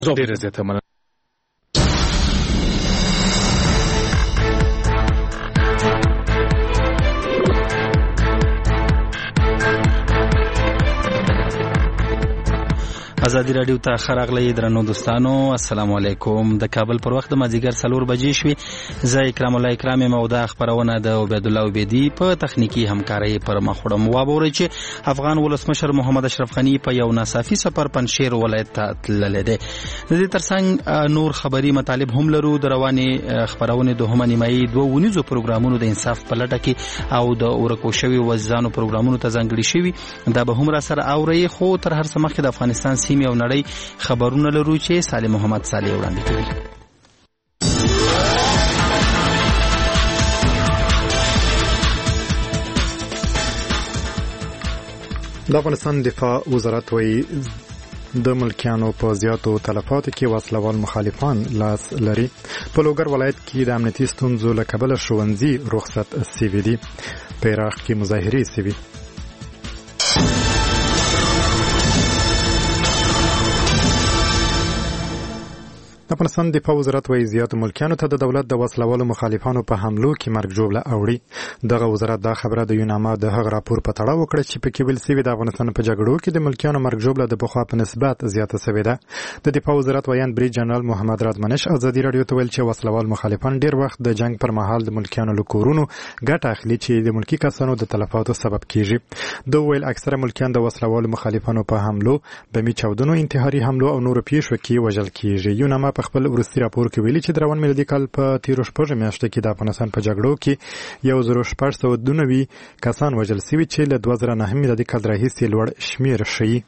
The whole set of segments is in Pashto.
ډېره زیاته مننه. ازادي رادیو ته خراغلی درنو دوستانو، السلام علیکم. د کابل پر وخت د مازیګر 4 بجې شوې. زه اکرام الله اکرام یم او دا خبرونه د عبید الله عبیدی په تخنیکی همکارۍ پر مخ وړم. وابورئ چې افغان ولسمشر محمد اشرف غنی په یو ناڅاپي سفر پنجشیر ولایت ته تللی دی. د دې ترڅنګ نور خبري مطالب هم لرو. د روانې خبرونه دوهمه نیمایي 2 ونیزو پروګرامونو د انصاف په لټه کې او د اورکو شوی وزانو پروګرامونو ته ځانګړي شوي. دا به هم را سره اوري، خو تر هر څه مخکې د افغانستان سیمې او نړۍ خبرونه لرو چې سالم محمد صالح وړاندې کوي. د افغانستان دفاع وزارت وایي د ملکیانو په زیاتو تلفاتو کې وسلوال مخالفان لاس لري. په لوګر ولایت کې د امنیتي ستونزو له کبله ښوونځي رخصت سوي دي. په عراق کې مظاهرې سوي. د افغانستان دفاع وزارت وایي زیاتو ملکیانو ته د دولت د وسلوالو مخالفانو په حملو کې مرګ ژوبله اوړي. دغه وزارت دا خبره د یوناما د هغه راپور په تړاو وکړه چې پکې ویل شوي د افغانستان په جګړو کې د ملکیانو مرګ ژوبله د پخوا په نسبت زیاته شوې ده. د دفاع وزارت وایي بریج جنرال محمد رادمنش ازادي رادیو ته ویل چې وسلوال مخالفان ډیر وخت د جنگ پر مهال د ملکیانو له کورونو ګټه اخلي چې د ملکی کسانو د تلفاتو سبب کیږي. دوی ویل اکثره ملکیان د وسلوال مخالفانو په حملو، بمي چاودنو، انتحاري حملو او نور پیښو کې وژل کیږي. یوناما په خپل ورستي راپور کې ویلي چې د روان میلادي کال په 13 میاشتو کې د افغانستان په جګړو کې 1692 کسان وژل شوي چې له 2009 میلادي کال راهیسې لوړ شمیر شي.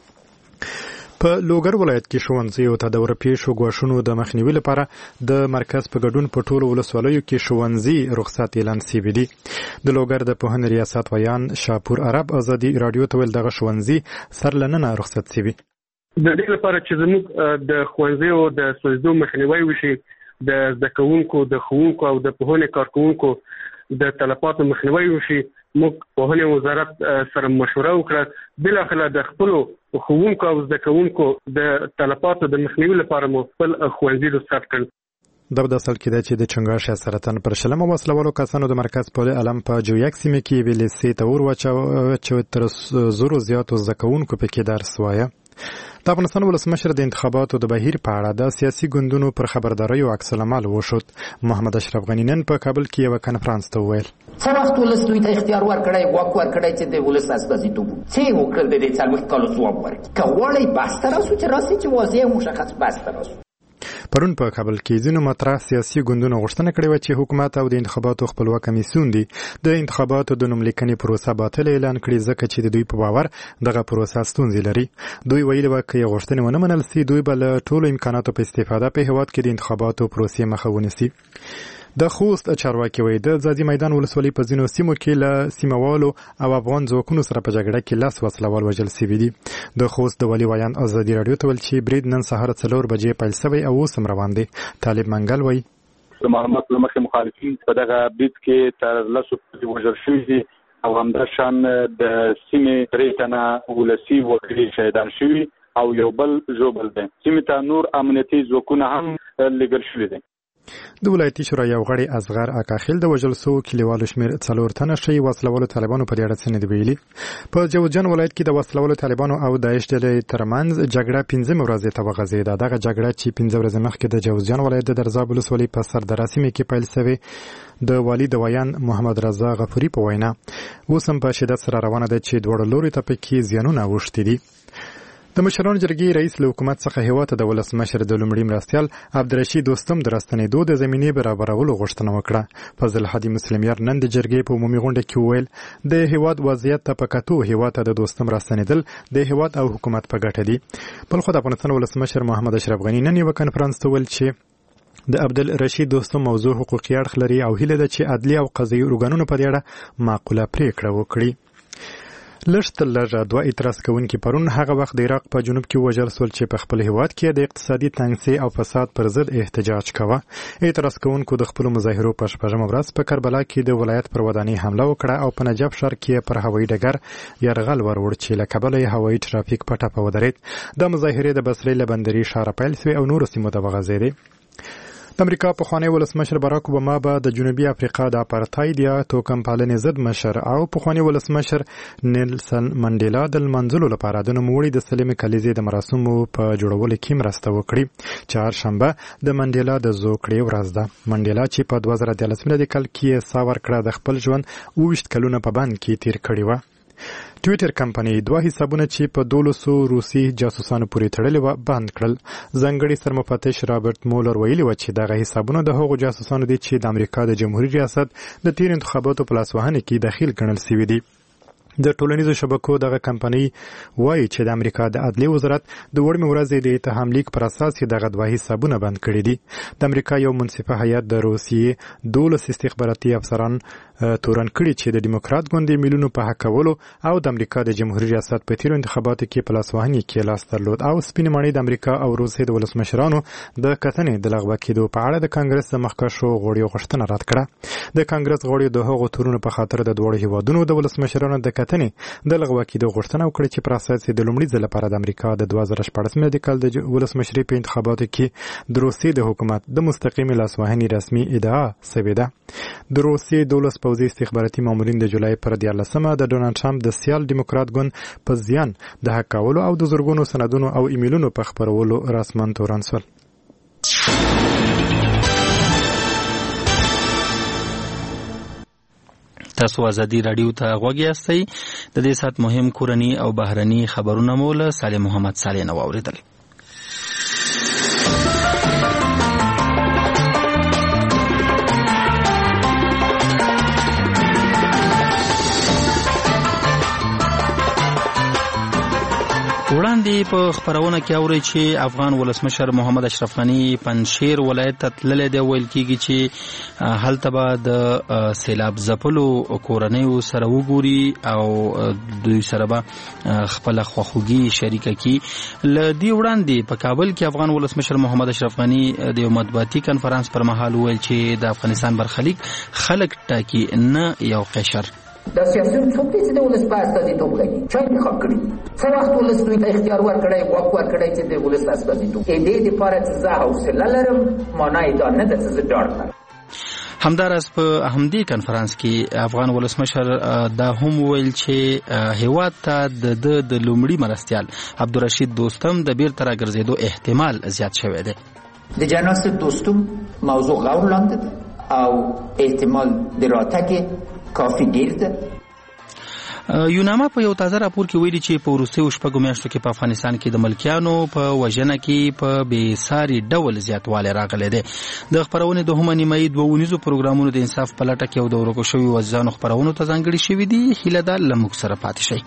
په لوګر ولایت کې ښوونځیو ته د ورپېښو ګواښونو د مخنیوي لپاره د مرکز په ګډون په ټولو ولسوالیو کې ښوونځي رخصت اعلان شوي دي. د لوګر د پوهنې ریاست ویان شاپور عرب ازادي رادیو ته ویل دغه ښوونځي سرلننه رخصت شوي. د دې لپاره چې زموږ د ښوونځیو د سوځېدو مخنیوی وشي، د زده کوونکو، د ښوونکو او د پوهنې کارکوونکو د تلفاتو مخنیوی وشي، موږ پوهنې وزارت سره مشوره وکړه. بلاخره د خپلو ښوونکو او زده کوونکو د تلفاتو د مخنیوي لپاره مو خپل ښوونځي رخصت کړ. دا د اصل کې ده چې د چنګاښ سرطان پر شلمه وسلوالو کسانو د مرکز په علم په جویک سیمه کې ویلې سي تور واچو تر زورو زیاتو زده کوونکو پکې درس وایه. د افغانستان ولسمشر د انتخاباتو د بهیر په اړه د سیاسي ګوندونو پر خبرداري او عکس العمل وشود. محمد اشرف غنی نن په کابل کې یو کانفرنس ته ویل څه وخت ولس دوی ته اختیار ورکړی، واک ورکړی چې د ولس استازیتوب څه وکړل د دې څلوېښت کالو ځواب ورکړي. که غواړئ بحث ته راسو چې راسي چې واضح او مشخص بحث ته راسو. پرون په کابل کې ځینو مطرح سیاسي ګوندونو غوښتنه کړې وه چې حکومت او د انتخاباتو خپلواک کمیسیون دي د انتخاباتو د نوملیکنې پروسه باطل اعلان کړي، ځکه چې د دوی په باور دغه پروسه ستونزې لري. دوی ویلي وه که یې غوښتنې ونه منل سي، دوی به له ټولو امکاناتو په استفاده په هېواد کې د انتخاباتو پروسې مخه ونیسي. د خوست چارواکي وایي د ځاځي میدان ولسوالۍ په ځینو سیمو کې له سیمهوالو او افغان ځواکونو سره په جګړه کې 10 وسلوال وژل شوي دي. د خوست د والي ویان ازادي رادیو ته ویل چې برید نن سهار 4 بجې پیل شوی او اوس هم روان دی. طالب منګل وایي د معلومات له مخې مخالفین په دغه برید کې تر 10 وژل شوي دي او همداشان د سیمې 3 تنه ولسي وګړي شهیدان شوي او یو بل ژوبل دی. سیمې ته نور امنیتي ځواکونه هم لېږل شوي دي. د ولایتي شورا یو غړی اصغر اکاخیل د وژل شوو کلیوالو شمېر 4 تنه شي وسلوالو طالبانو په دې اړه څه نه دی ویلي. په جوزجان ولایت کې د وسلوالو طالبانو او داعش ډلې ترمنځ جګړه 15 ورځې ته وغځېده. دغه جګړه چې 15 ورځې مخکې د جوزجان ولایت د درزاب ولسوالۍ په سردره سیمه کې پیل شوې، د والي د ویان محمد رضا غفوري په وینا اوس هم په شدت سره روانه ده چې دواړو لوري ته پکې زیانونه اوښتي دي. د مشرانو جرګې رئیس له حکومت څخه هیواد ته د ولسمشر د لومړي مرستیال عبدالرشید دوستم د راستنېدو د زمینې برابرولو غوښتنه وکړه. فضل هادي مسلمیار نن د جرګې په عمومي غونډه کې وویل د هیواد وضعیت ته په کتو هیواد ته د دوستم راستنېدل د هیواد او حکومت په ګټه دي. بل خو د افغانستان ولسمشر محمد اشرف غنی نن یو کانفرنس ته ویل چې د عبدالرشید دوستم موضوع حقوقي اړخ لري او هیله ده چې عدلي او قضایي ارګانونو په دې اړه معقوله پریکړه وکړي. لږ دوه اعتراض کوونکي پرون هغه وخت د عراق په جنوب کې وژل شول چې په خپل هیواد کې د اقتصادي تنګسي او فساد پر ضد احتجاج کاوه. اعتراض کوونکو د خپل مظاهرو په شپږمه ورځ په کربلا کې د ولایت پر ودانۍ حمله وکړه او په نجف ښار کې پر هوایي ډګر یرغل وروړ چې له کبله یې هوایي ټرافیک په ټپه ودرېد. د مظاهرې د بصرې له بندري ښاره پیل شوې او نورو سیمو ته وغځېدې. د امریکا پخوانی ولسمشر باراک اوباما به د جنوبي افریقا د اپارتاید یا توکم پالنې ضد مشر او پخوانی ولسمشر نیلسن منډیلا د لمانځلو لپاره د نوموړي د سلمې کلیزې د مراسمو په جوړولو کې مرسته وکړي. چهارشنبه د منډیلا د زوکړې ورځ ده. منډیلا چې په 2013 میلادي کال کې سا ورکړه د خپل ژوند 28 کلونه په بند کې تیر کړي وه. ټویټر کمپنۍ 2 حسابونه چې په 1200 روسي جاسوسانو پورې تړلي و بند کړل. ځانګړي سرمفتش رابرټ مولر ویلي و چې دغه حسابونه د هغو جاسوسانو دي چې د امریکا د جمهوریت ریاست د تیر انتخاباتو په لاسوهنه کې دخیل ګڼل شوي دي. د ټولنیزو شبکو دغه کمپنۍ وایي چې د امریکا د عدلیې وزارت د وړمې ورځې د اتهام لیک پر اساس یې دغه 2 حسابونه بند کړي دي. د امریکا یو منصفه هیئت د روسیې 12 استخباراتي افسران تورن کړي چې د دیموکرات ګوند میلیونو په هکولو او د امریکا د جمهوریت ریاست په تیرو انتخاباتو کې په لاسوهنې کې لاس درلود او سپینې ماڼۍ د امریکا او روسیې د ولسمشرانو د کتنې د لغوه کېدو په اړه د کانګرس د مخکښو غړیو غوښتنه رد کړه. د کانګرس غړیو د هغو تورونو په خاطر د دوړو هیوادونو د ولسمشرانو د کتنې د لغوه کېدو غوښتنه وکړه چې پر اساس د لومړي ځل لپاره د امریکا د 2014 میلادي کال د ولسمشرۍ په انتخاباتو کې د روسیې د حکومت د مستقیمې لاسوهنې رسمي ادعا شوې ده. د روسیې 12 پوځي استخباراتي مامورین د جولای پر 14مه د ډونالډ ټرمپ د سیال دیموکرات ګوند په زیان د هکولو او د زرګونو سندونو او ایمیلونو په خپرولو رسماً تورن شول. تاسو ازادي رادیو ته غوږ یاستئ. د دې سات مهم کورنی او بهرني خبرونه مول سالم محمد صالح نو اوریدل. وړاندې په خبرونه کې اوري چې افغان ولسمشر محمد اشرف غنی پنځشیر ولایت ته تللی دی. ویل کېږي چې هلته به د سیلاب ځپلو کورنیو سره وګوري او دوی سره به خپل خواخوږي شریکه کړي. له دې وړاندې په کابل کې افغان ولسمشر محمد اشرف غنی د یو مطبوعاتي کنفرانس پر مهال ویل چې د افغانستان برخلیک خلک ټاکي نه یو قشر. دا سیاسیون څوک دي چې د ولس په استازیتوب کوي؟ چا انتخاب کړي؟ څه وخت ولس دوی ته اختیار ورکړی، واک ورکړی چې د ولس استازیتوب کوي؟ دې دپاره چې زه حوصله لرم معنا یې دا نه ده چې زه ډاډ کړم. همداراز په همدې کنفرانس کې افغان ولسمشر دا هم ویل چې هیواد ته د لومړي مرستیال عبدالرشید دوستم د بیرته راګرځېدو احتمال زیات شوی دی. د جناس دوستم موضوع غور لاندې ده او احتمال د راتګ کافی ډیر ده. یوناما په یو تازه راپور کې ویلي چې په وروستیو 6 میاشتو کې په افغانستان کې د ملکیانو په وژنه کې په بېساري ډول زیاتوالی راغلی دی. د خپرونې دوهمه نیمایي 2 اونیزو پروګرامونو د انصاف په لټه کې او د ورکو شویو وزیرانو خپرونو ته ځانګړي شوي دي. هیله ده له موږ سره پاتې شئ.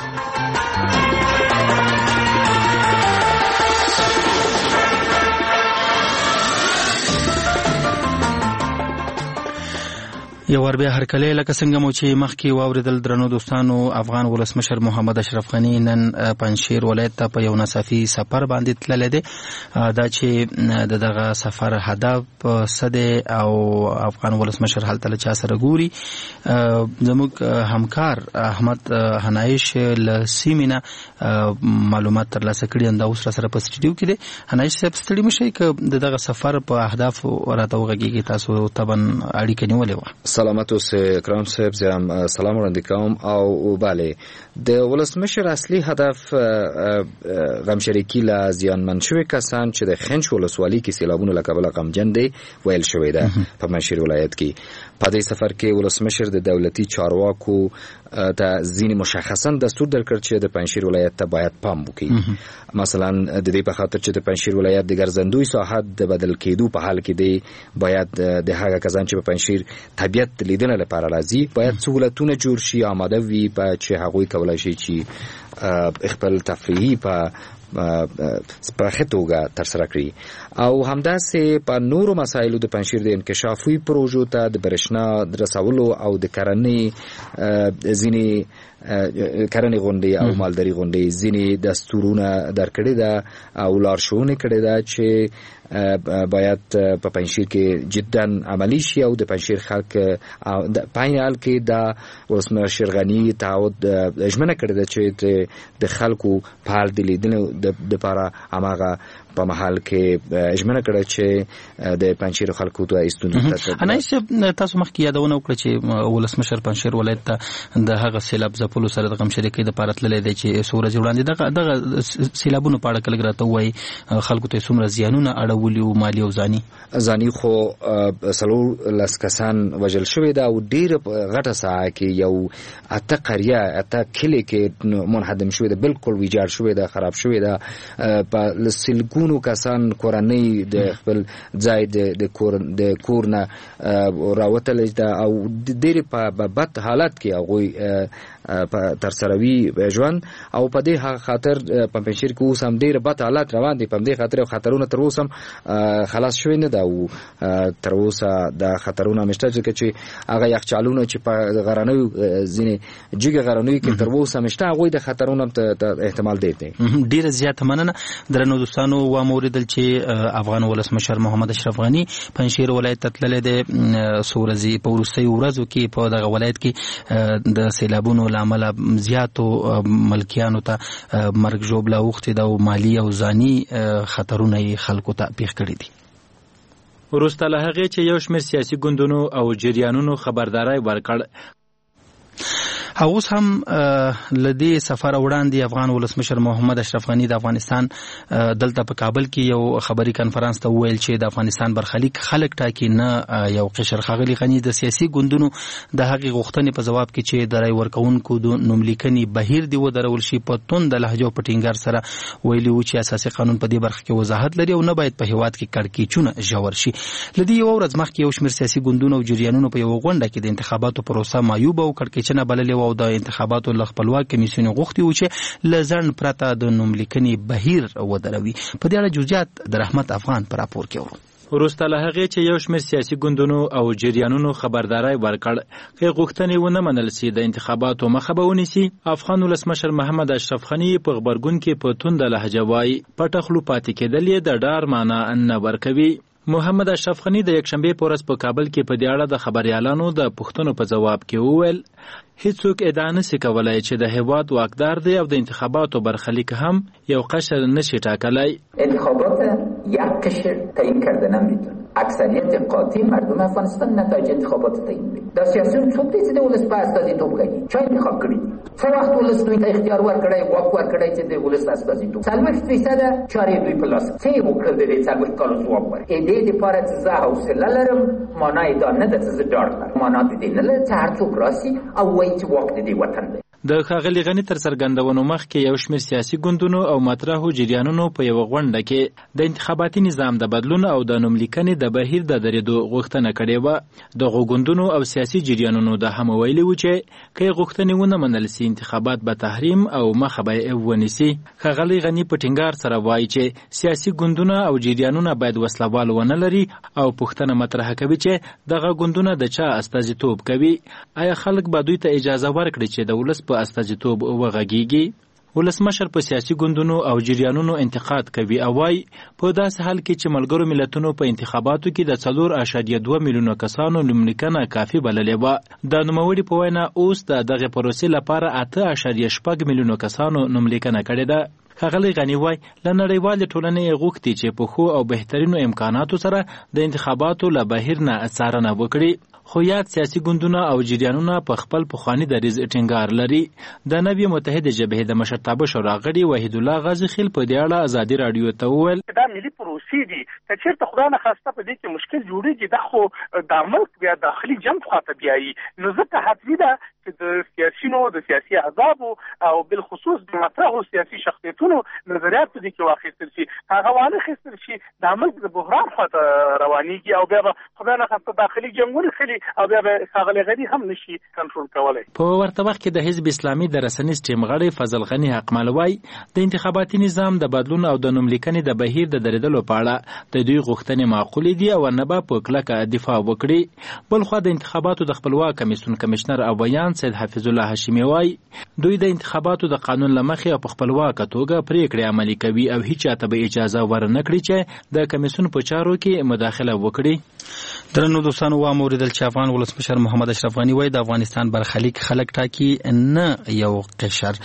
یو ور بیا هرکلی لکه څنګه مو چې مخکې واوریدل درنو دوستانو، افغان ولسمشر محمد اشرف غنی نن پنځشیر ولایت ته په یو ناڅاپي سفر باندې تللی دی. دا چې دغه سفر هدف څه دی او افغان ولسمشر هلته له چا سره ګوري. زموږ همکار احمد هنایش له سیمې نه معلومات ترلاسه کړي انده اوس را سره په سټډیو کې دی. هنایش صاحب ستړي مه شئ که د دغه سفر په اهدافو راته وغږېږي، تاسو طبعا اړیکه نیولې وه. سلامت اوسئ اکرام صاحب، زه هم سلام وړاندې کوم. او بله د ولسمشر اصلي هدف غمشریکي له زیانمن شوي کسان چې د خنچ ولسوالۍ کې سیلابونو له کبله غمجن دی ویل شوی ده په پنځشیر ولایت کې. په دې سفر کې ولسمشر د دولتي چارواکو ته ځینې مشخصا دستور درکړ چې د پنځشیر ولایت ته باید پام وکړي. مثلا د دې په خاطر چې د پنځشیر ولایت د ګرځندوی ساحه د بدل کېدو په حال کې دی، باید د هغه کسان چې په پنځشیر طبیعت لیدنه لپاره راځي باید سہولتونه جوړ شي، آماده وي په چې هغوی کولای شي چې خپل تفریحي په په خټوګه تر سره کړی او همداسې په نورو مسایلو د پنځیر د انکشافي پروژو ته د برښنا رسولو او د کرنې ځینی کرنې غونډې او مالداري غونډې ځینی دستورونه درکړي ده او لارښوونې کړي ده چې باید په پنځیر کې جدا عملی شي او د پنځیر خلک په عین حال کې د ولسمشر غنی تعهد ژمنه کړې ده چې د خلکو په حال د لیدنې د لپاره هغه په محل کې ژمنه کړې چې د پنځیر خلکو ته استونته انا تاسو مخکې یادونه وکړه چې ولسمشر پنځیر ولایت ته د هغه سیلاب ځپلو سره د غمشریکۍ د لپاره تللی دی چې سورج وړاندې دغه سیلابونو په اړه کله راته وایي خلکو ته څومره زیانونه اړولي او مالي او ځاني خو څلور لس کسان وژل شوي ده او ډېره غټه ساحه کې یو اته قریه اته کلي کې منهدم شوي ده بالکل ویجاړ شوي ده خراب شوي ده په سلګونو کسان کورنۍ د خپل ځای د کور نه راوتلی ده او ډېرې په بد حالت کې هغوی تر سروي ژوند او په دې خاطر په پنځیر کې اوس هم ډېر بد حالات روان دي په دې خاطر خطرونه تر اوسه خلاص شوی نه ده او تر اوسه د خطرونه مشته چې هغه یخچالونه چې په غرانوي ځینې جګ غرانوي کې تر اوسه مشته هغه د خطرونه احتمال دی ډیر زیات مننه درنو دوستانو و موریدل چې افغان ولسمشر محمد اشرف غنی پنځیر ولایت ته تللی دی سورزي په ورستي ورځو کې په دغه ولایت کې د سیلابونو لامل زیاتو ملکیانو ته مرګ ژوبله اوختي د مالی او ځاني خطرونه خلکو ته پیښ کړی دي. وروسته له هغې چې یو شمېر سیاسي ګوندونو او جریانونو خبرداری ورکړ اوس هم لدی سفر وړاندې افغان ولسمشر محمد اشرف غنی د افغانستان دلته په کابل کې یو خبري کانفرنس ته ویل چې د افغانستان برخلیک خلک ټاکي نه یو قشر. ښاغلي غنی د سیاسي ګوندونو د هغې غوښتنې په جواب کې چې د رای ورکوونکو د نوملیکنې بهیر دی ودرول شي په توند لهجه او په ټینګار سره ویلي و چې اساسي قانون په دې برخه کې وضاحت لري او نه باید په هیواد کې کړکېچونه ژور شي. لدی یو ورځ مخکې یو شمېر سیاسي ګوندونو او جریانونو په یو غونډه کې د انتخاباتو پروسه معیوبه او کړکېچنه بللې او د انتخاباتو له خپلواک کمیسیون غوښتي و چې له ځنډ پرته د نوملیکنې بهیر ودروي. په دې اړه جزئیات د رحمت افغان په راپور کې ورو. وروسته له هغې چې یو شمېر سیاسي ګوندونو او جریانونو خبرداری ورکړ که غوښتنې ونه منل سي د انتخاباتو مخه به ونیسي، افغان ولسمشر محمد اشرف غني په غبرګون کې په تونده لهجه وایي پټه خوله پاتې کېدل یې د ډار معنا نه ورکوي. محمد اشرف غني د یکشنبې په ورځ په کابل کې په دې اړه د خبریالانو د پوښتنو په ځواب کې وویل هیڅوک ادعا نشي کولای چې د هیواد واکدار دی او د انتخاباتو برخلیک هم یو قشر نشي ټاکلی. انتخابات یک قشر تعیین کرده نمیتونه. اکثریت قاطع مردم افغانستان نتایج انتخابات تعیین میکنه. در سیاست څوک دي چې د ولس په استازیتوب کوي؟ چا انتخاب کړی؟ څو وخت ولس دوی ته اختیار ورکړی، واک ورکړی چې د ولس استازیتوب 40% چارې دوی په لاس څه یې وکړل د دې 40 کالو ځواب ورکړي. دې لپاره چې زه حوصله لرم معنی دا نه ده چې زه ډار لرم. معنا دې نه لري چې هر څوک راسي او وایي چې واک دې وطن دی. د ښاغلي غني تر څرګندونو مخکې یو شمېر سیاسي ګوندونو او مطرحو جریانونو په یوه غونډه کې د انتخاباتي نظام د بدلون او د نوملیکنې د بهیر د درېدو غوښتنه کړې وه. دغو ګوندونو او سیاسي جریانونو دا هم ویلي و چې که یې غوښتنې ونه منل سي انتخابات به تحریم او مخه به یې ونیسي. ښاغلي غني په ټینګار سره وایي چې سیاسي ګوندونه او جریانونه باید وسلوال ونه لري او پوښتنه مطرح کوي چې دغه ګوندونه د چا استازیتوب کوي. آیا خلک به دوی ته اجازه ورکړي چې د ولس په استازیتوب وغږیږي؟ ولسمشر په سیاسي ګوندونو او جریانونو انتقاد کوي او وايي په داسې حال کې چې ملګرو ملتونو په انتخاباتو کې د 4.2 میلیونه کسانو نوملیکنه کافي بللې وه. د نوموړي په وینا اوس د دغې پروسې لپاره 8.6 میلیونه کسانو نوملیکنه کړې ده. ښاغلی غني وایي له نړیوالې ټولنې غوښتي چې په ښو او بهترینو امکاناتو سره د انتخاباتو له بهیر نه څارنه وکړي. خو یاد سیاسي ګوندونه او جریانونه په خپل پخواني دریځ ټینګار لري. د نوې متحده جبهې د مشرتابه شورا غړي وحید الله غازي خیل په دې اړه ازادي راډیو ته وویل دا ملي پروسې دي که چېرته خدای نخواسته په دې کې مشکل جوړېږي دا خو د ملک بیا داخلي جنګ خواته بیایي، نو ځکه حتمي ده چې د سیاسینو د سیاسي احزابو او بالخصوص د مطرحو سیاسي شخصیتونو نظریات په دې کې واخیستل شي، هغه وانخیستل شي، دا ملک د بحران خواته روانېږي او بیا به خدای نخواسته داخلي جنګونه خلي او بیا به ښاغلی غني هم نشي کنټرول کولای. په ورته وخت کې د حزب اسلامي د رسنیز ټیم غړی فضل غني حقمل وایي د انتخاباتي نظام د بدلون او د نوملیکنې د بهیر د درېدلو په اړه د دوی غوښتنې معقولې دي او نه به په کلکه دفاع وکړي. بلخوا د انتخاباتو د خپلواک کمیسیون کمشنر او بیان سید حفیظ الله هاشمي وایي دوی د انتخاباتو د قانون له مخې او په خپلواکه توګه پریکړې عملي کوي او هیڅ چاته به اجازه ورنه کړي چې د کمیسیون په چارو کې مداخله وکړي. درنو دوستانو واوریدل چې افغان ولسمشر محمد اشرف غني وایي د افغانستان برخلیک خلک ټاکي نه یو قشر.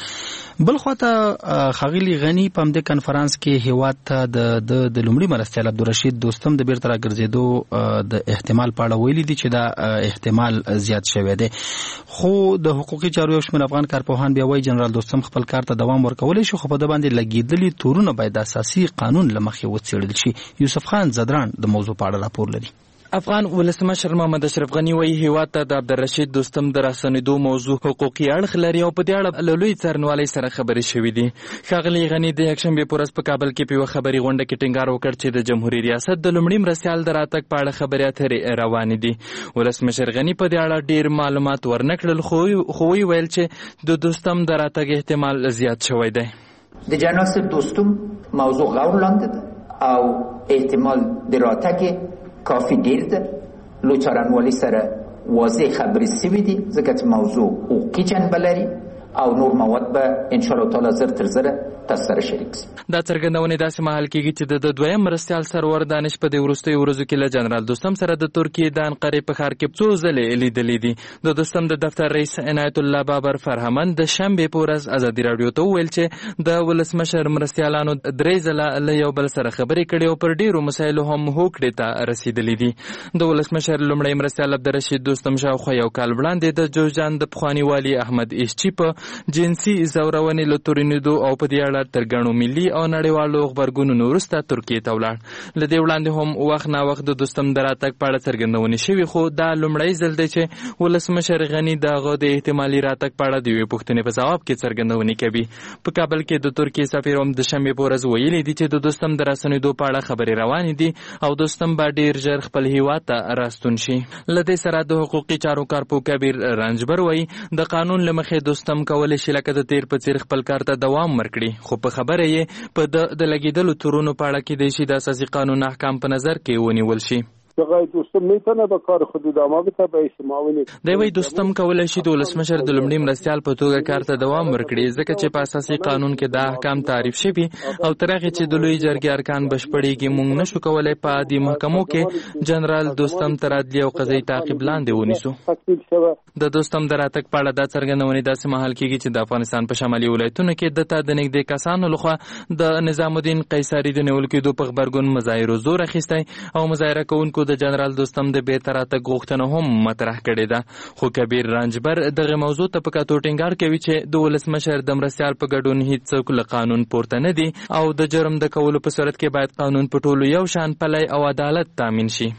بلخواته ښاغلي غني په همدې کنفرانس کې هیواد ته د لومړي مرستیال عبدالرشید دوستم د بیرته راګرځېدو د احتمال په اړه ویلي دي چې دا احتمال زیات شوی دی. خو د حقوقي چارو یو شمېر افغان کارپوهان بیا وایي جنرال دوستم خپل کار ته دوام ورکولی شي، خو په ده باندې لګېدلي تورونه باید د اساسي قانون له مخې وڅېړل شي. یوسف خان زدران د موضوع په اړه راپور لري. افغان ولسمشر محمد اشرف غني وایي هیواد ته د عبدالرشید دوستم د راستنېدو موضوع حقوقي اړخ لري او په دې اړه له لوی څارنوالۍ سره خبرې شوې دي. ښاغلي غني د یکشنبې په ورځ په کابل کې په یوه خبري غونډه کې ټینګار وکړ چې د جمهوري ریاست د لومړي مرستیال د راتګ په اړه خبرې اترې روانې دي. ولسمشر غني په دې اړه ډېر معلومات ورنه کړل، خو ویل چې د دوستم د راتګ احتمال زیات شوی دی. د جناب دوستم موضوع غور لاندې ده او احتمال د راتګ کافی ډیر ده. لو څارنوالۍ سره واضح خبرې سوي دي ځکه چې موضوع حقوقي جنبه لري او نور مواد به ان شاء الله تعالی زر تر زره تاسو سره شریک سي. دا څرګندونې داسې مهال کېږي چې د دویم مرستیال سرور دانش په دې وروستیو ورځو کې له جنرال دوستم سره د ترکیې د انقرې په ښار کې څو ځلې لیدلي دي. د دوستم د دفتر رئیس عنایت الله بابر فرهمن د شنبې په ورځ ازادي راډیو ته وویل چې د ولسمشر مرستیالانو 3 ځله له یو بل سره خبرې کړې او پر ډېرو مسایلو هم هوکړې ته رسېدلي دي. د ولسمشر لومړی مرستیال عبدالرشید دوستم شاوخوا یو کال وړاندې د جوزجان د پخواني والي احمد ایشچي په جنسي زورونې له تورنېدو او په دې اړه تر ګڼو ملي او نړیوالو غبرګونونو وروسته ترکیې ته ولاړ. له دې وړاندې هم وخت ناوخت د دوستم د راتګ په اړه څرګندونې شوي، خو دا لومړی ځل دی چې ولسمشر غني د هغه د احتمالي راتګ په اړه د یوې پوښتنې په ځواب کې څرګندونې کوي. په کابل کې د ترکیې سفیر هم د شنبې په ورځ ویلي دي چې د دوستم د راستنېدو په اړه خبرې روانې دي او دوستم به ډېر ژر خپل هیواد ته راستون شي. له دې سره د حقوقي چارو کارپو کبیر رنجبر وایي د قانون له مخې دوستم کولی شي لکه د تیر په څیر خپل کار ته دوام ورکړي، خو په خبره یې په د لګېدلو تورونو په اړه کېدای شي د اساسي قانون احکام په نظر کې ونیول شي. دوستم میتونه به کار خود ادامه بده به احتمال دی وی دوستم کولای شي د ولسمشر د لومړي مرستیال په توګه کار ته دوام ورکړي ځکه چې په اساسي قانون کې دا احکام تعریف شوي او تر هغې چې د لوی جرګې ارکان بشپړېږي موږ نشو کولی په عادي محکمو کې جنرال دوستم تر عدلي او قضایي تعقیب لاندې ونیسو. د دوستم د راتګ په اړه دا څرګندونې داسې مهال کېږي چې د افغانستان په شمالي ولایتونو کې دته د نږدې کسانو لخوا د نظام الدین قیصري د نیول کېدو په غبرګون مظاهرو زور اخیستی او مظاهره کوونکو د جنرال دوستم د بیرته راتګ غوښتنه هم مطرح کړې ده. خو کبیر رنجبر دغه موضوع ته په کتو ټینګار کوي چې د ولسمشر د مرستیال په ګډون هیڅ څوک له قانون پورته نه دي او د جرم د کولو په صورت کې باید قانون په ټولو یو شان پلی او عدالت تامین شي.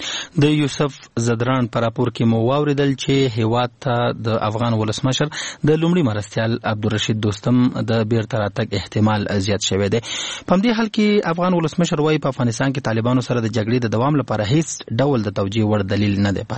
د یوسف زدران پر راپور کې مو واوریدل چې هیواد ته د افغان ولسمشر د لومړي مرستیال عبدالرشید دوستم د بیرته راتګ احتمال زیات شوی دی. په همدې حال کې افغان ولسمشر وایي په افغانستان کې طالبانو سره د جګړې د دوام لپاره هیڅ ډول د توجیه وړ دلیل نه دی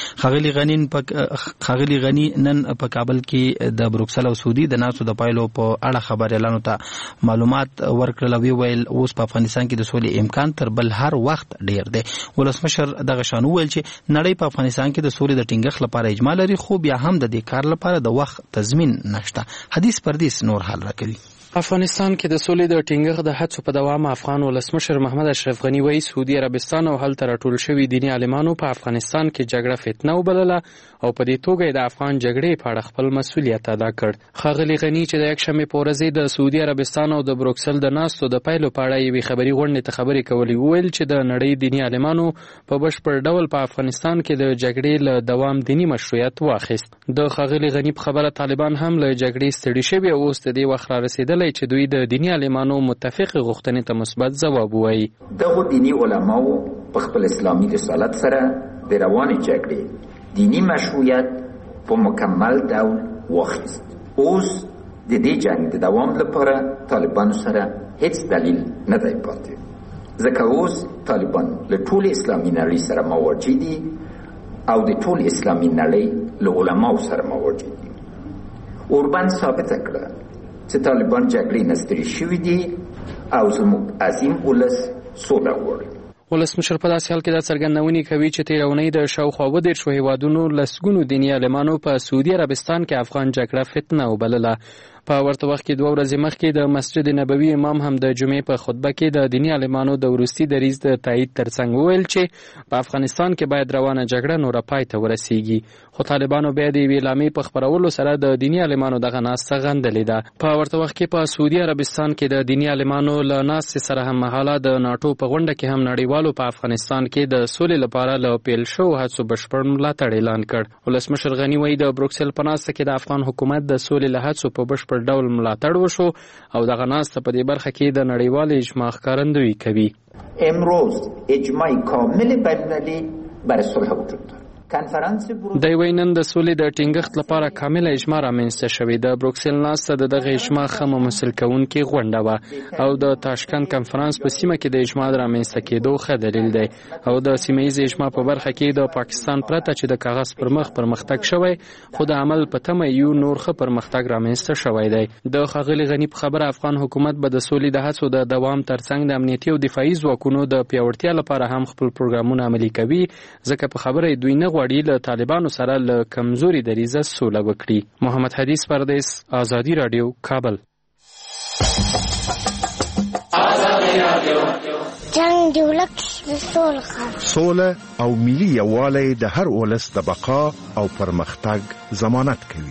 پاتې. ښاغلي غني نن په کابل کې د بروکسل او سعودي د ناستو د پایلو په اړه خبریالانو ته معلومات ورکړل او ویل اوس په افغانستان کې د سولې امکان تر بل هر وخت ډیر دی. ولسمشر دغه شان ویل چې نړۍ په افغانستان کې د سولې د ټینګښت لپاره اجماع لري، خو بیا هم د دې کار لپاره د وخت تضمین نشته. حدیث پردیس نور حال راکوي. افغانستان کې د سولې د ټینګښت د هڅو په دوام افغان ولسمشر محمد اشرف غني وایي سعودي عربستان او هلته راټول شوي دیني عالمانو په افغانستان کې جګړه فتنه وبلله او په دې توګه د افغان جګړې په اړه خپل مسؤلیت ادا کړ. ښاغلي غني چې د یکشنبې په ورځ د سعودي عربستان او د بروکسل د ناستو د پیلو په اړه یوې خبري غونډې ته خبرې کولې وویل چې د نړۍ دیني عالمانو په بشپړ ډول په افغانستان کې د جګړې له دوام دیني مشروعیت واخیست. د ښاغلي غني په خبره طالبان هم له جګړې ستړي شوي او اوس د دې وخت را رسېدلی چې دوی د دیني عالمانو متفق غوښتنې ته مثبت ځواب ووایي. دغه دیني علماو په خپل اسلامي رسالت سره د روانې جګړې دینی مشروعیت په مکمل ډول واخیست. اوس د دې جنګ د دوام لپاره طالبانو سره هیڅ دلیل نه دی پاتې ځکه اوس طالبان له ټول اسلامي نړۍ سره مواجه دي او د ټول اسلامي نړۍ له علماو سره مواجه دي. اوربان ثابته کړه چې طالبان جګړې نه ستړي شوي دي او زموږ عظیم ولس سوله غواړي. ولسمشر په داسې حال کې دا څرګندونې کوي چې تېره اونۍ د شاوخوا 30 هیوادونو لسګونو دیني عالمانو په سعودي عربستان کې افغان جګړه فتنه وبلله. په ورته وخت کې 2 ورځې مخکې د مسجد نبوي امام هم د جمعې په خطبه کې د دیني عالمانو د وروستي دریځ د تایید ترڅنګ وویل چې په افغانستان کې باید روانه جګړه نوره پای ته ورسیږي. خو طالبانو بیا د یوې اعلامیې په خپرولو سره د دیني عالمانو دغه ناسته غندلې ده. په ورته وخت کې په سعودي عربستان کې د دیني عالمانو له ناستې سره هم مهاله د ناټو په غونډه کې هم نړیوالو په افغانستان کې د سولې لپاره له پیل شوو هڅو بشپړ ملاتړ اعلان کړ. ولسمشر غني وایي د بروکسل په ناسته کې د افغان حکومت د سولې له هڅو په بشپړ ډول ملاتړ وشو او دغه ناسته په دې برخه کې د نړیوال اجماع ښکارندویي کوي. امروز اجماع کامل بین‌المللي بر صلح وجود دارد. د وینن د سولې د ټینګښت لپاره کامل اجماع رامنځته شوې. د بروکسل ناسته د دغه اجماع خمه مسل کوونکې غونډه وه او د تاشکند کنفرانس په سیمه کې د اجماع رامنځته کېدو ښه دلیل دی او د سیمه ییز اجماع په برخه کې د پاکستان پرته چې د کاغذ پر مخ پرمختګ شوی خو د عمل په تمه یو نور ښه پرمختګ رامنځته شوی دی. د ښاغلي غني په خبره افغان حکومت به د سولې د هڅو د دوام ترڅنګ د امنیتي او دفاعي ځواکونو د پیاوړتیا لپاره هم خپل پروګرامونه عملي کوي ځکه په خبره دوی نه غواړي له طالبانو سره له کمزوري دریځه سوله وکړي. محمد حدیث پردیس، آزادی رادیو، کابل. جنگ دولت سوله او ملي یووالی د هر ولس د بقا او پرمختګ ضمانت کوي.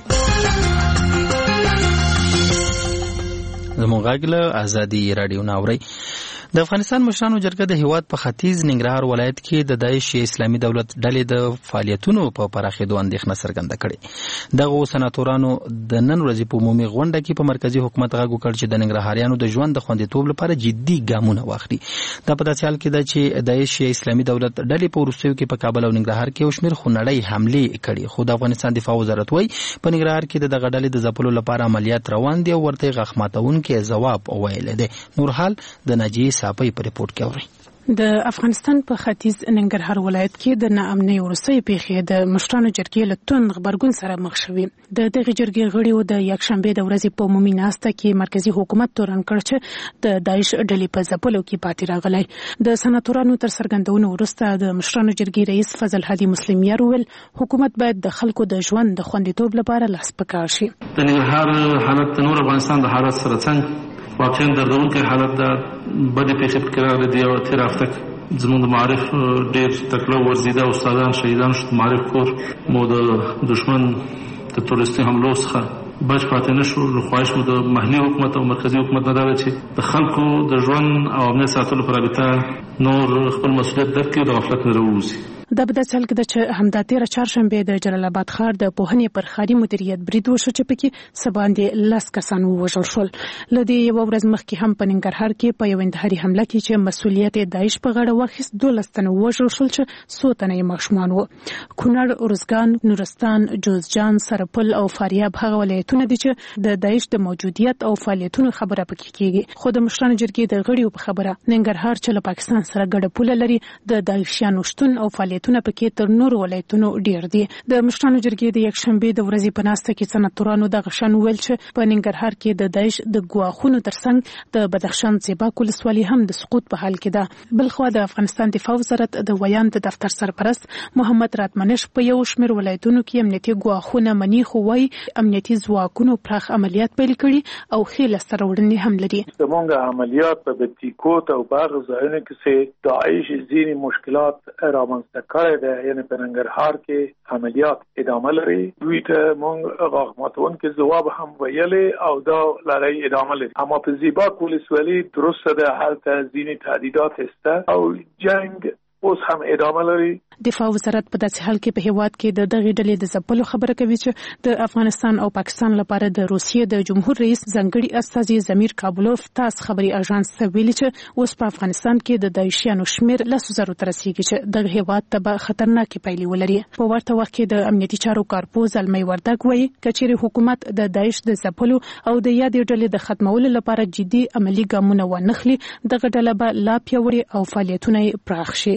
زموږ غږ له آزادی رادیو ناوري. د افغانستان مشرانو جرګه د هیواد په ختیځ ننګرهار ولایت کې د داعش اسلامي دولت ډلې د فعالیتونو په پراخېدو اندېښنه څرګنده کړې. دغه سناتورانو د نن ورځې په عمومي غونډه کې په مرکزی حکومت غږ وکړ چې د ننګرهاریانو د ژوند د خوندیتوب لپاره جدي ګامونه واخلي. دا په داسې حال کې ده چې داعش اسلامي دولت ډلې په وروستیو کې په کابل او ننګرهار کې یو شمېر خونړۍ حملې کړې. خو د افغانستان دفاع وزارت وایي په ننګرهار کې دغه ډلې د ځپلو لپاره عملیات روان دي او ورته غاښ ماتونکي ځواب ویلی دی. نور حال د ناجیې صافۍ په ریپورت کې اورئ. د افغانستان په ختیځ ننګرهار ولایت کې د ناامنۍ وروستۍ پیښې د مشرانو جرګې له توند غبرګون سره مخ شوې. د دغه جرګې غړیو د یکشنبه د ورځې په عمومي ناسته کې مرکزی حکومت تورن کړ چې د داعش ډلې په ځپلو کې پاتې راغلی. د سناتورانو تر څرګندونو وروسته د مشرانو جرګې رئیس فضل هادي مسلمیار وویل حکومت باید د خلکو د ژوند د خوندیتوب لپاره لاس په کار شي. د ننګرهار حالت د نور افغانستان د حالت سره څنګه واقعا دردونکی حالت د بدې پیښې پکې راغلي دي او تېره هفته زموږ د معارف ډېر تکړه ورزیده استادان شهیدان شو. معارف کور مو د دشمن د تروریستي حملو څخه بچ پاتې نه شو. خواهش مو د محلي حکومت او مرکزي حکومت نه دا ده چې د خلکو د ژوند او امنیت ساتلو په رابطه نور خپل مسؤلیت درک کړي او د غفلت نه راووځي. دا په داسې حال کې ده چې همدا تېره چهارشنبې د جلال آباد ښار د پوهنې پر ښاري مدیریت برید وشو چې پکې څه باندې 10 کسان ووژل شول. له دې یوه ورځ مخکې هم په ننګرهار کې په یو انتحاري حمله کې چې مسؤلیت یې داعش په غاړه واخیست 12 تنه ووژل شول چې 100 تنه یې ماشومان وو. کونړ، ارزګان، نورستان، جوزجان، سرپل او فاریاب هغه ولایتونه دي چې د داعش د موجودیت او فعالیتونو خبره پکې کېږي. خو د مشرانو جرګې د غړیو په خبره ننګرهار چې له پاکستان سره ګډه پوله لري د داعشیانو شتون او فعالیتونه پکې تر نور ولایتونو ډیر دي. د مشرانو جرګې د یکشنبه د ورځې په ناسته کې سناتورانو د غشن ویل چې په ننګرهار کې د داعش د ګواښونو ترڅنګ د بدخشان زیباک ولسوالي هم د سقوط په حال کې ده. بلخوا د افغانستان دفاع وزارت د ویان د دفتر سرپرست محمد راتمنش په یو شمېر ولایتونو کې امنیتي ګواښونه مني خو وايي امنیتي ځواکونو پراخ عملیات پیل کړي او ښې لاسته راوړنې هم لري. زموږ عملیات په بتیکوت او باغ ځایونو کې داعش ځینې مشکلات رامنځته کړي ده. یعنی په ننګرهار کې عملیات ادامه لري. دوی ته موږ غاښ ماتونکي ځواب هم ویلې او دا لړۍ ادامه لري. اما په زیباک ولسوالي درسته ده هلته ځینې تهدیدات شته او جنگ اوس هم ادامه لري. دفاع وزارت په داسې حال کې په هیواد کې د دغه ډلې د ځپلو خبره کوي چې د افغانستان او پاکستان لپاره د روسیې د جمهور رئیس ځانګړي استازي زمیر کابلوف تاس خبري اژانس ته ویلي چې اوس په افغانستان کې د داعشیانو شمیر 10,000 ته رسیدي چې د هیواد ته به خطرناکې پایلې ولري. په ورته وخت کې د امنیتي چارو کارپوز زلمی وردګ وایي کچېرې حکومت د داعش د ځپلو او د یادې ډلې د ختمولو لپاره جدي عملی ګامونه وانخلي دغه ډله به لا پیاوړې او فعالیتونه پراخ شي.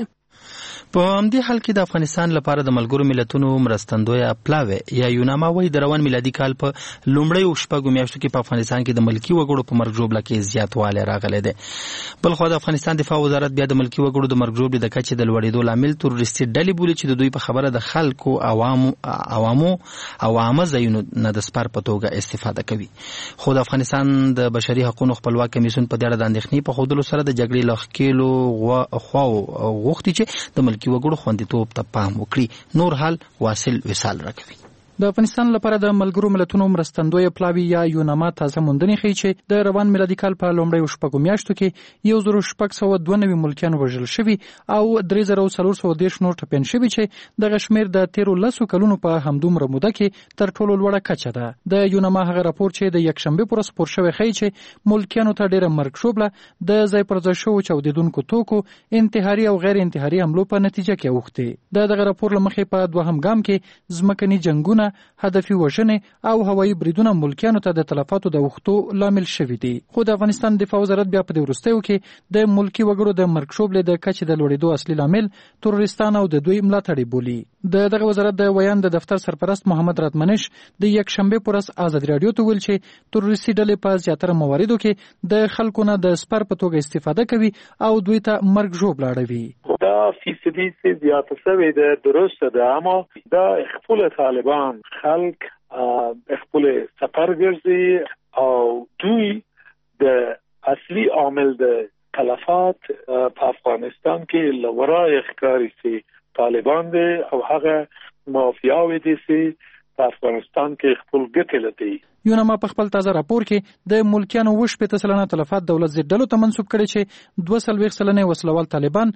په همدې حال کې د افغانستان لپاره د ملګرو ملتونو مرستندویه پلاوی یا یوناما وایي د روان میلادي کال په لومړیو شپږو میاشتو کې په افغانستان کې د ملکي وګړو په مرګ ژوبله کې زیاتوالی راغلی دی. بلخوا د افغانستان دفاع وزارت بیا د ملکي وګړو د مرګ ژوبلې د کچې د لوړېدو لامل تروریستي ډلې بولي چې د دوی په خبره د خلکو عوامو ځایونو نه د سپر په توګه استفاده کوي. خو د افغانستان د بشري حقوقو خپلواک کمیسیون په دې اړه د اندېښنې په ښودلو سره د جګړې له ښکېلو خواو غوښتي چې د ملکي وګړو خوندیتوب ته پام وکړي. نور حال واصل وصال راکوي. د افغانستان لپاره د ملګرو ملتونو مرستندویه پلاوی یا یوناما تازه موندنې ښیي چې د روان میلادي کال په لومړیو شپږو میاشتو کې 1692 ملکیان وژل شوي او 3430 نور ټپیان شوي چې دغه شمېر د تیرو 10 کلونو په همدومره موده کې تر ټولو لوړه کچه ده. د یوناما هغه راپور چې د یکشنبې پر ورځ خپور شوی ښیي چې ملکیانو ته ډېره مرګ ژوبله د ځای پر ځای شوو چاودېدونکو توکو انتحاري او غیر انتحاري حملو په نتیجه کې اوښتې. دغه راپور له مخې په دوهم ګام کې ځمکني جنګونه، هدفي وژنې او هوایي بریدونه ملکیانو ته د تلفاتو د اوښتو لامل شوي دي. خو د افغانستان دفاع وزارت بیا په دې وروستیو کې د ملکي وګړو د مرګ ژوبلې د کچې د لوړېدو اصلي لامل تروریستان او د دوی ملاتړي بولي. د دغه وزارت د ویان د دفتر سرپرست محمد راتمنش د یکشنبې پر ورځ ازادي راډیو ته ویل چې تروریستي ډلې په زیاتره مواردو کې د خلکو نه د سپر په توګه استفاده کوي او دوی ته مرګ ژوبله اړوي. دا فیصدی سے زیاته شوی ده، درسته ده، اما دا خپل طالبان خلک خپل سفر ګرځي او دوی د اصلي عامل د تلفات په افغانستان کې لورای ښکاری سي طالبان دي او هغه مافیاوي دي سي په افغانستان کې خپل ګټه لري. یوناما په خپل تازه راپور کې د ملکیانو 80% تلفات دولت ضد ډلو ته منسوب کړي چې 42% وسلوال طالبان،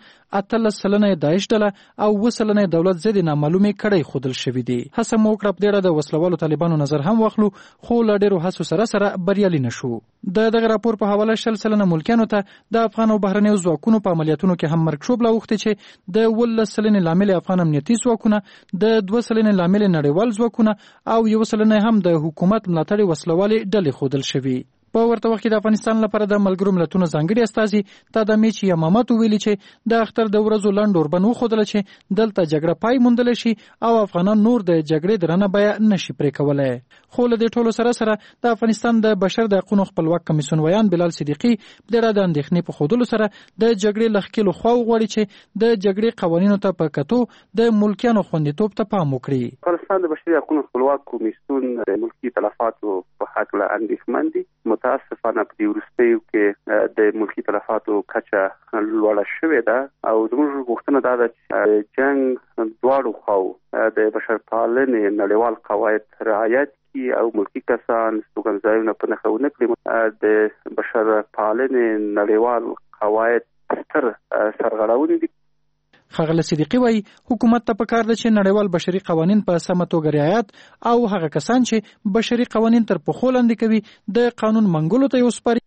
18% داعش ډله او 20% دولت ضد نامعلومه کړي خودل شوې دي. هڅه مو وکړه په دې د وسلوالو طالبانو نظر هم واخلو، خو لا ډېرو هڅو سره بریالي نشو. دغه راپور په حواله 40% ملکیانو ته د افغان او بهرنیو ځواکونو په عملیاتونو کې هم مرګ ژوبله اوښتې چې د 18% لامل افغان امنیتي ځواکونه، د 2% لامل نړیوال ځواکونه او 1% هم د حکومت ملاتړ وسلوالې ډلې خودل شوي. په ورته وخت کې د افغانستان لپاره د ملګرو ملتونو ځانګړي استازي تادمیچ یمامت ویلي چې د اختر د ورځو لاند اوربن وښودله چې دلته جګړه پای موندلی شي او افغانان نور د جګړې درنه بیه نشي پرې کولی. خو له دې ټولو سره د افغانستان د بشر د حقوقو خپلواک کمیسیون ویان بلال صدیقي د اندېښنې په ښودلو سره د جګړې له ښکېلو خواو غواړي چې د جګړې قوانینو ته په کتو د ملکیانو خوندیتوب ته پام وکړي. افغانستان د بشري حقوقو خپلواک کمیسیون د ملکي تلفاتو په هکله اندېښمن دي. متاسفانه په دې وروستیو کې د ملکي تلفاتو کچه لوړه شوې ده او زموږ غوښتنه دا ده چې جنګ دواړو خواو د بشرپالنې نړیوال قواعد رعایت کړي او ملکي کسان استوګنځایونه په نښه ونه کړي. د بشرپالنې نړیوال قواعد ستر سرغړونې دي. ښاغلی صدیقي وایي حکومت ته پکار ده چې نړیوال بشري قوانین په سمه توګه رعایت او هغه کسان چې بشري قوانین تر پښو لاندې کوي د قانون منګولو ته وسپاري.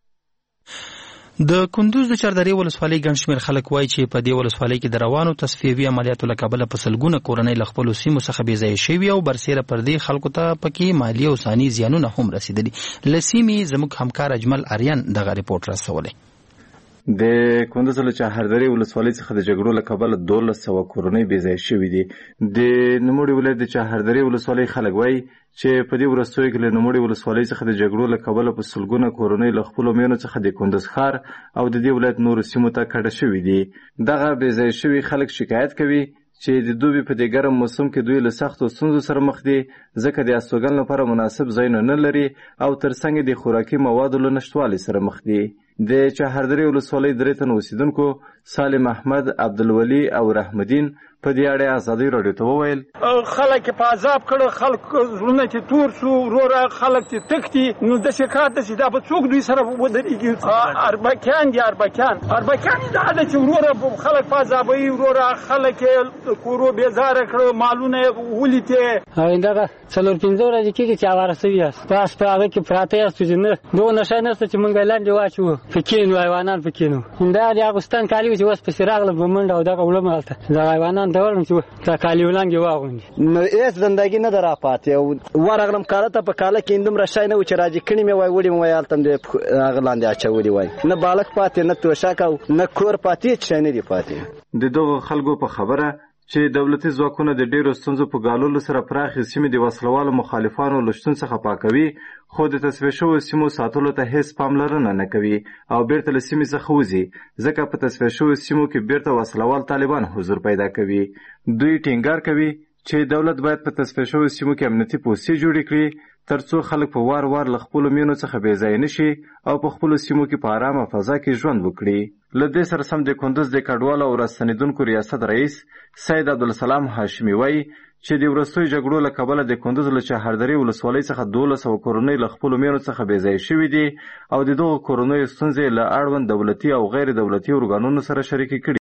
د کندوز د چاردرې ولسوالۍ ګڼ شمېر خلک وایي چې په دې ولسوالۍ کې د روانو تصفیوي عملیاتو له کبله په سلګونه کورنۍ له خپلو سیمو څخه بېځایه شوي او برسېره پر دې خلکو ته پکې مالي او ثاني زیانونه هم رسېدلي. له سیمې زموږ همکار اجمل اریان دغه ریپورټ رسولی. د کندوز له چهاردرې ولسوالۍ څخه د جګړو له کبله 1200 کورنۍ بېځایه شوي دي. د نوموړي ولایت د چهاردرې ولسوالۍ خلک وایي چې په دې وروستیو کې له نوموړي ولسوالۍ څخه د جګړو له کبله په سلګونه کورنۍ له خپلو میرمنو څخه د کندوز ښار او د دې ولایت نورو سیمو ته کډه شوي دي. دغه بېځایه شوي خلک شکایت کوي چې د دوبي په دې ګرم موسم کې دوی له سختو ستونزو سره مخ دي، ځکه د استوګن لپاره مناسب ځایونه نه لري او ترڅنګ د خوراکي موادو له نشتوالي سره مخ دي. د چهاردرې ولسوالۍ 3 تنه اوسیدونکو سالم احمد، عبدالولي او رحمدین په دې اړه ازادي راډیو ته وویل خلک په عذاب کړه، خلک زړونه چې تور شو، وروره خلک چې تښتي. نو داسې کار داسې دا به څوک دوی سره ودرېږي؟ اربکیان دي، اربکیان دا ده چې وروره خلک په عذابوي، وروره خلک یې کورو بېزاره کړه، مالونه یې ولیتې. دغه 4-5 ورځې کېږي چې اواره سوي یاست، تاسو په هغه کې پراته یاستو چې نه دغه نشه نشته چې مونږ لاندې واچوو، پکې نو حیوانان پکې نو دا د اغوستان کالي چې اوس پسې راغله په منډه او دغه وړم هلته دغه حیوانان ته ورغلم چې دا کالي وړانګې واغوندي نو هېڅ زندګي نه ده راپاتې ورغلم کاله ته په کاله کې دومره شی نه و چې راجې کړي مې وای وړي مې وای هلته مې هغه لاندې اچولي وای نه بالښت پاتې نه توشک او نه کور پاتې هېڅ شی نه دي پاتې د دغو خلکو په خبره چې دولتي ځواکونه د ډیرو ستونزو په ګاللو سره پراخې سیمې د وسلوالو مخالفانو له شتون څخه پاکوي خو د تصفیه شویو سیمو ساتلو ته هیڅ پاملرنه نه کوي او بیرته له سیمې څخه وځي ځکه په تصفیه شویو سیمو کې بیرته وسلوال طالبان حضور پیدا کوي. دوی ټینګار کوي چې دولت باید په تصفیه شویو سیمو کې امنیتي پوستې جوړې کړي ترڅو خلک په وار وار له خپلو مینو څخه بې ځایه نشي او په خپلو سیمو کې په ارامه فضا کې ژوند وکړي. له دې سره سم د کندوز د کډوالو او راستنېدونکو ریاست رئیس سید عبدالسلام هاشمي وایي چې د وروستیو جګړو له کبله د کندوز له چهاردرې ولسوالۍ څخه 1200 کورنۍ له خپلو مینو څخه بې ځایه شوي دي او د دغو کورنیو ستونزې له اړوند دولتي او غیر دولتي ارګانونو سره شریکې کړي